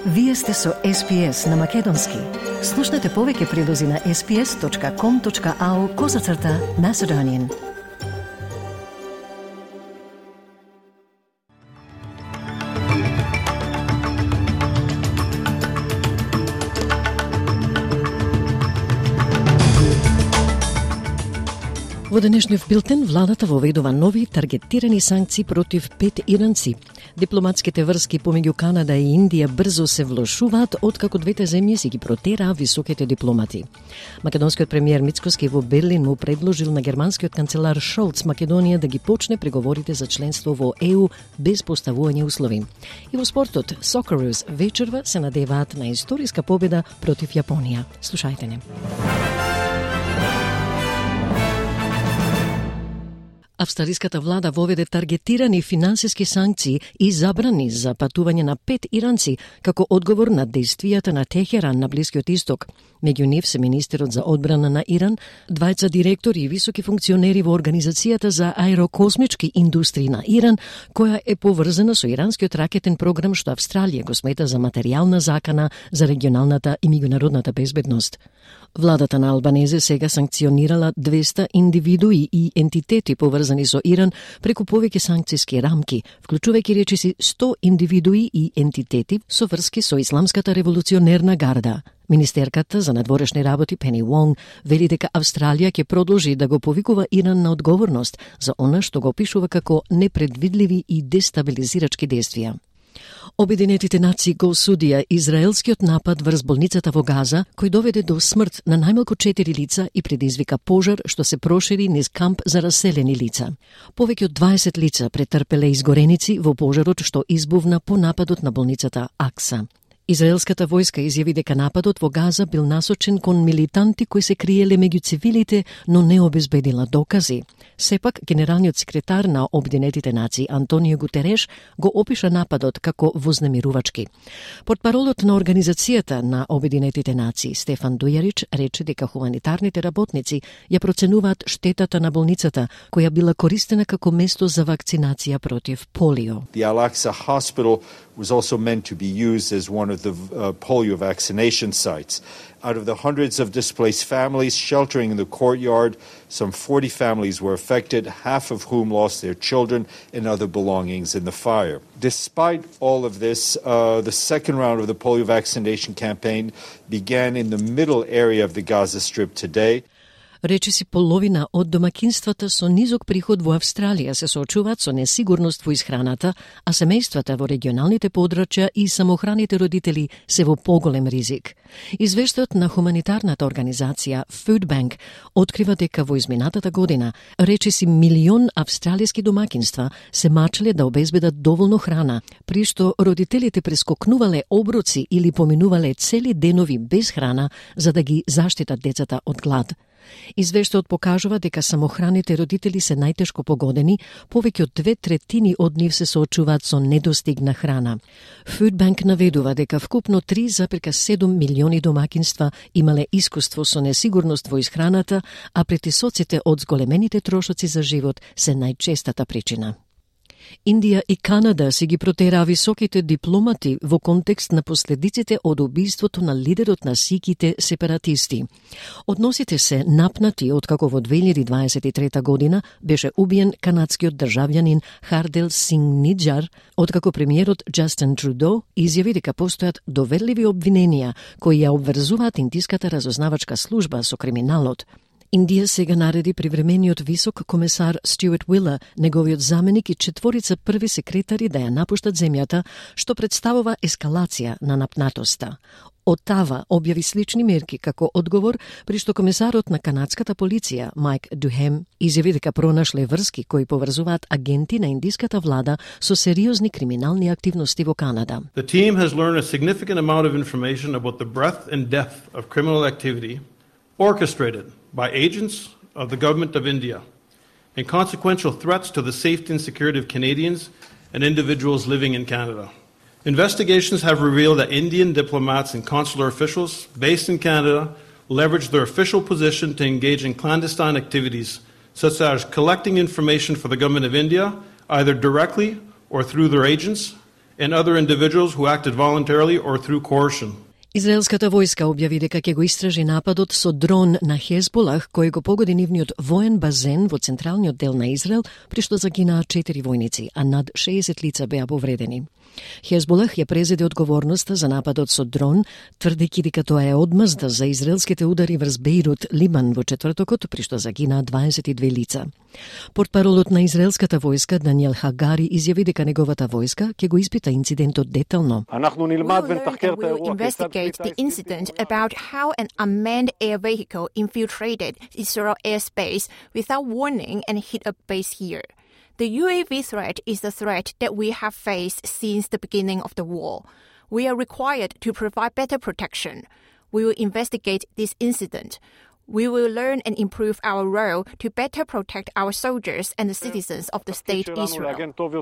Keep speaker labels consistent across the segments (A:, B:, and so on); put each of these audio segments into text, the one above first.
A: Вие сте со SPS на Македонски. Слушнете повеќе прилози на sps.com.au/Macedonian. Во денешниот билтен, владата воведува нови таргетирани санкции против 5 иранци. Дипломатските врски помеѓу Канада и Индија брзо се влошуваат откако двете земји си ги протераа високите дипломати. Македонскиот премиер Мицкоски во Берлин му предложил на германскиот канцелар Шолц Македонија да ги почне преговорите за членство во ЕУ без поставување услови. И во спортот, Socceroos вечерва се надеваат на историска победа против Јапонија. Слушајте не. Австралиската влада воведе таргетирани финансиски санкции и забрани за патување на 5 иранци како одговор на действијата на Техеран на Блискиот Исток. Меѓу нив се министерот за одбрана на Иран, двајца директори и високи функционери во Организацијата за аерокосмички индустрии на Иран, која е поврзана со иранскиот ракетен програм што Австралија го смета за материјална закана за регионалната и меѓународната безбедност. Владата на Албанезе сега санкционирала 200 индивидуи и ентитети поврзани со Иран преку повеќе санкциски рамки, вклучувајќи речиси 100 индивидуи и ентитети со врски со Исламската револуционерна гарда. Министерката за надворешни работи Пени Вонг вели дека Австралија ќе продолжи да го повикува Иран на одговорност за она што го опишува како непредвидливи и дестабилизирачки действија. Обединетите нации го осудија израелскиот напад врз болницата во Газа, кој доведе до смрт на најмалку 4 лица и предизвика пожар што се прошири низ камп за раселени лица. Повеќе од 20 лица претрпеле изгореници во пожарот што избувна по нападот на болницата Акса. Израелската војска изјави дека нападот во Газа бил насочен кон милитанти кои се криеле меѓу цивилите, но не обезбедила докази. Сепак, генералниот секретар на Обединетите нации Антонио Гутереш го опиша нападот како вознемирувачки. Портпаролот на Организацијата на Обединетите нации Стефан Дујарич рече дека хуманитарните работници ја проценуваат штетата на болницата, која била користена како место за вакцинација против полио.
B: The Al-Aqsa Hospital was also meant to be used as one of the polio vaccination sites. Out of the hundreds of displaced families sheltering in the courtyard, some 40 families were affected, half of whom lost their children and other belongings in the fire. Despite all of this, the second round of the polio vaccination campaign began in the middle area of the Gaza Strip today.
A: Речиси половина од домакинствата со низок приход во Австралија се соочуваат со несигурност во исхраната, а семејствата во регионалните подрачја и самохраните родители се во поголем ризик. Извештајот на хуманитарната организација Food Bank открива дека во изминатата година речиси 1 милион австралиски домакинства се мачеле да обезбедат доволно храна, при што родителите прескокнувале оброци или поминувале цели денови без храна за да ги заштитат децата од глад. Извештајот покажува дека самохраните родители се најтешко погодени, повеќе од 2/3 од нив се соочуваат со недостиг на храна. Food Bank наведува дека вкупно 3,7 милиони домакинства имале искуство со несигурност во исхраната, а притисоците од зголемените трошоци за живот се најчестата причина. Индија и Канада си ги протераа високите дипломати во контекст на последиците од убиството на лидерот на сиките сепаратисти. Односите се напнати откако во 2023 година беше убиен канадскиот државјанин Хардел Синг Ниджар, откако премиерот Джастин Трудо изјави дека постојат доверливи обвиненија кои ја обврзуваат индиската разузнавачка служба со криминалот. Индија сега нареди привремениот висок комесар Стюарт Уилер, неговиот заменик и 4 први секретари да ја напуштат земјата, што представува ескалација на напнатоста. Отава објави слични мерки како одговор, при што комесарот на канадската полиција Майк Духем изјави дека пронашле врски кои поврзуваат агенти на индиската влада со сериозни криминални активности во Канада.
C: The team has learned a significant amount of information about the breadth and depth of criminal activity orchestrated by agents of the government of India and consequential threats to the safety and security of Canadians and individuals living in Canada. Investigations have revealed that Indian diplomats and consular officials based in Canada leveraged their official position to engage in clandestine activities such as collecting information for the government of India, either directly or through their agents, and other individuals who acted voluntarily or through coercion.
A: Израелската војска објави дека ќе го истражи нападот со дрон на Хезболах, кој го погоди нивниот воен базен во централниот дел на Израел, при што загинаа 4 војници, а над 60 лица беа повредени. Хезболах ја презеде одговорноста за нападот со дрон, тврдејќи дека тоа е одмазда за израелските удари врз Бејрут, Либан во четвртокот, при што загинаа 22 лица. Портпаролот на израелската војска Даниел Хагари изјави дека неговата војска ќе го испита инцидентот детално.
D: The incident about how an unmanned air vehicle infiltrated Israel airspace without warning and hit a base here. The UAV threat is the threat that we have faced since the beginning of the war. We are required to provide better protection. We will investigate this incident. We will learn and improve our role to better protect our soldiers and the citizens of the state Israel.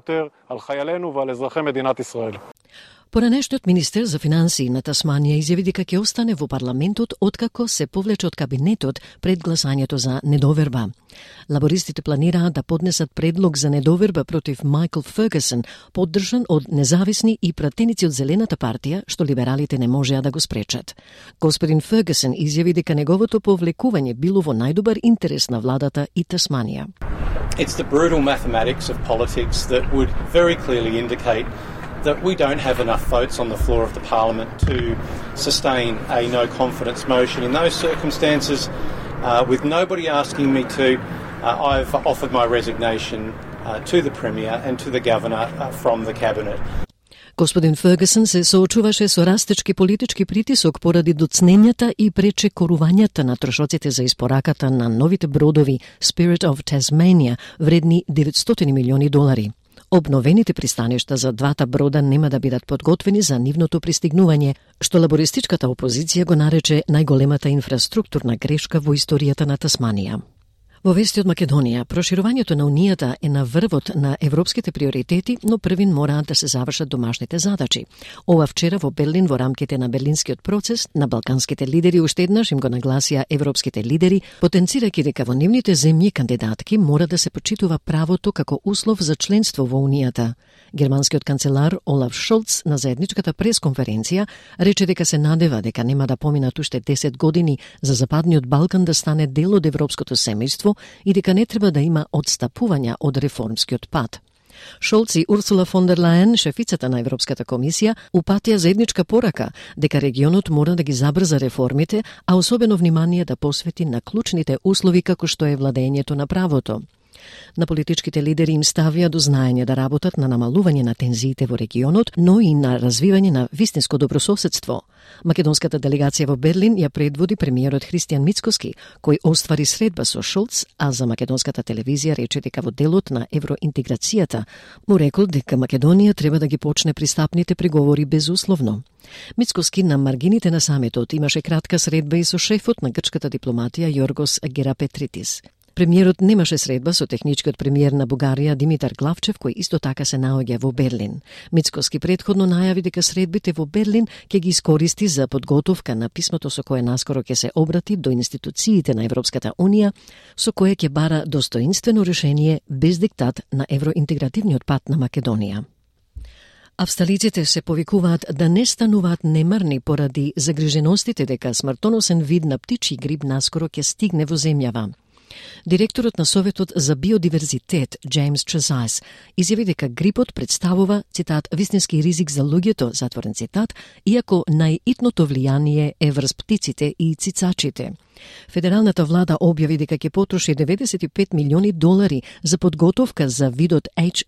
A: Поранешниот министер за финансии на Тасманија изјави дека ќе остане во парламентот откако се повлече од кабинетот пред гласањето за недоверба. Лабористите планираат да поднесат предлог за недоверба против Майкл Фергюсон, поддржан од независни и пратеници од Зелената партија, што либералите не можеа да го спречат. Господин Фергюсон изјави дека неговото повлекување било во најдобар интерес на владата и Тасманија.
E: It's the brutal mathematics of politics that would very clearly indicate that we don't have enough votes on the floor of the Parliament to sustain a no-confidence motion. In those circumstances, with nobody asking me to, I've offered my resignation to the Premier and to the Governor from the Cabinet.
A: Господин Фергюсон се соочуваше со растечки политички притисок поради доцнењата и пречекорувањата на трошоците за испораката на новите бродови Spirit of Tasmania, вредни $900 милиони. Обновените пристаништа за двата брода нема да бидат подготвени за нивното пристигнување, што лабористичката опозиција го нарече најголемата инфраструктурна грешка во историјата на Тасманија. Во вести од Македонија, проширувањето на Унијата е на врвот на европските приоритети, но првин мораат да се завршат домашните задачи. Ова вчера во Берлин во рамките на Берлинскиот процес на балканските лидери уште еднаш им го нагласија европските лидери, потенцирајќи дека во нивните земји кандидатки мора да се почитува правото како услов за членство во Унијата. Германскиот канцелар Олаф Шолц на заедничката пресконференција рече дека се надева дека нема да поминат уште 10 години за Западниот Балкан да стане дел од европското семејство и дека не треба да има одстапувања од реформскиот пат. Шолц и Урсула фон дер Лајен, шефицата на Европската комисија, упатија заедничка порака дека регионот мора да ги забрза реформите, а особено внимание да посвети на клучните услови како што е владењето на правото. На политичките лидери им ставија до знаење да работат на намалување на тензиите во регионот, но и на развивање на вистинско добрососедство. Македонската делегација во Берлин ја предводи премиерот Христијан Мицкоски, кој оствари средба со Шолц, а за македонската телевизија рече дека во делот на евроинтеграцијата му рекол дека Македонија треба да ги почне пристапните преговори безусловно. Мицкоски на маргините на самитот имаше кратка средба и со шефот на грчката дипломатија Јоргос Герапетритис. Премиерот немаше средба со техничкиот премиер на Бугарија Димитар Главчев, кој исто така се наоѓа во Берлин. Мицкоски предходно најави дека средбите во Берлин ќе ги искористи за подготовка на писмото со кое наскоро ќе се обрати до институциите на Европската Унија, со кое ќе бара достоинствено решение без диктат на евроинтегративниот пат на Македонија. Австралиците се повикуваат да не стануваат немарни поради загриженостите дека смртоносен вид на птичји грип наскоро ќе стигне во земјава. Директорот на Советот за биодиверзитет, Джеймс Трезайс, изјави дека грипот представува, цитат, вистински ризик за луѓето, затворен цитат, иако најитното влијание е врз птиците и цицачите. Федералната влада објави дека ќе потроши $95 милиони за подготовка за видот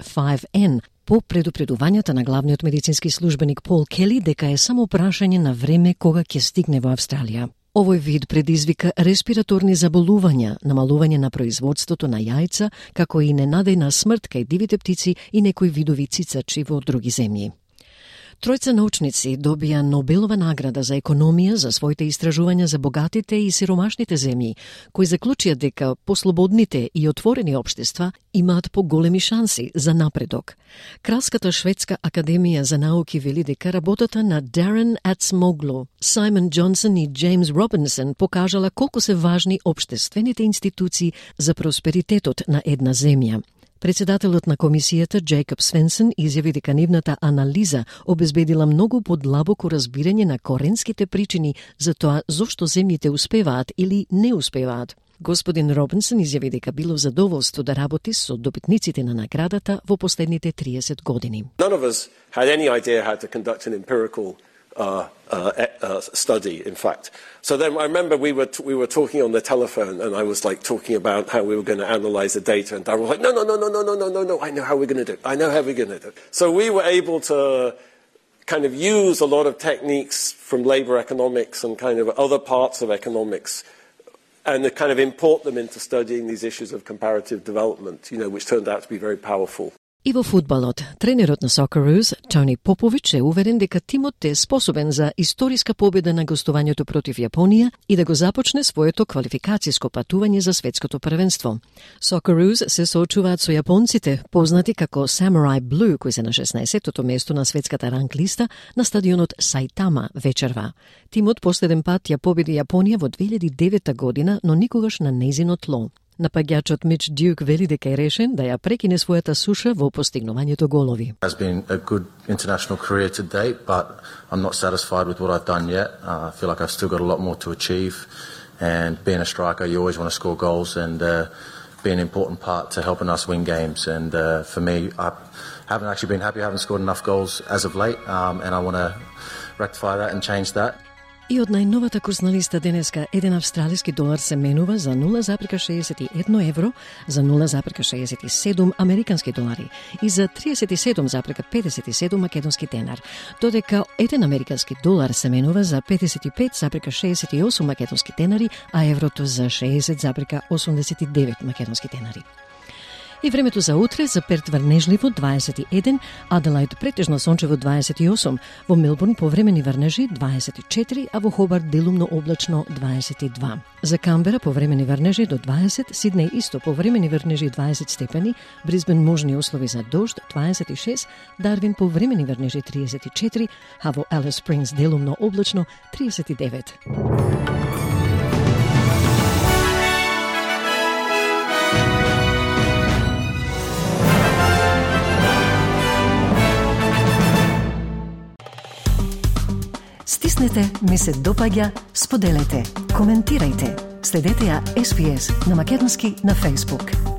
A: H5N, по предупредувањата на главниот медицински службеник Пол Кели дека е само прашање на време кога ќе стигне во Австралија. Овој вид предизвика респираторни заболувања, намалување на производството на јајца, како и ненадејна смрт кај дивите птици и некои видови цицачи во други земји. Тројца научници добија Нобелова награда за економија за своите истражувања за богатите и сиромашните земји, кои заклучија дека послободните и отворени општества имаат поголеми шанси за напредок. Кралската шведска академија за науки вели дека работата на Дарен Ацмоглу, Саймон Джонсон и Джеймс Робинсон покажала колку се важни општествените институции за просперитетот на една земја. Председателот на комисијата Джейкоб Свенсен изјави дека нивната анализа обезбедила многу подлабоко разбирање на коренските причини за тоа зошто земјите успеваат или не успеваат. Господин Робинсон изјави дека било задоволство да работи со добитниците на наградата во последните 30 години.
F: None of us had any idea how to conduct an empirical study, in fact. So then I remember we were talking on the telephone, and I was like talking about how we were going to analyze the data, and Darryl was like, no, I know how we're going to do it. So we were able to kind of use a lot of techniques from labor economics and kind of other parts of economics and kind of import them into studying these issues of comparative development, which turned out to be very powerful.
A: И во фудбалот, тренерот на Socceroos, Тони Попович, е уверен дека тимот е способен за историска победа на гостувањето против Јапонија и да го започне своето квалификацијско патување за светското првенство. Socceroos се соочуваат со јапонците, познати како Samurai Blue, кои се на 16-тото место на светската ранг листа на стадионот Саитама вечерва. Тимот последен пат ја победи Јапонија во 2009 година, но никогаш на нејзино тло. Напаѓачот Мич Дюк вели дека е решен да ја прекине својата суша во постигнувањето голови.
G: It has been a good international career to date, but I'm not satisfied with what I've done yet. I feel like I've still got a lot more to achieve, and being a striker, you always want to score goals and be an important part to helping us win games. And for me, I haven't actually been happy. I haven't scored enough goals as of late, and I want to rectify that and change that.
A: И од најновата курсна листа денеска, $1 австралиски долар се менува за 0,61 евро, за 0,67 американски долари и за 37,57 македонски денар, додека 1 американски долар се менува за 55,68 македонски денари, а еврото за 60,89 македонски денари. И времето за утре: за Перт врнежливо 21, Аделаид претежно сончево 28, во Мелбурн повремени врнежи 24, а во Хобарт делумно облачно 22. За Камбера повремени врнежи до 20, Сиднеј исто повремени врнежи 20 степени, Брисбен можни услови за дожд 26, Дарвин повремени врнежи 34, а во Алис Спрингс делумно облачно 39. Стиснете, ми се допаѓа, споделете, коментирајте. Следете ја SPS на македонски на Facebook.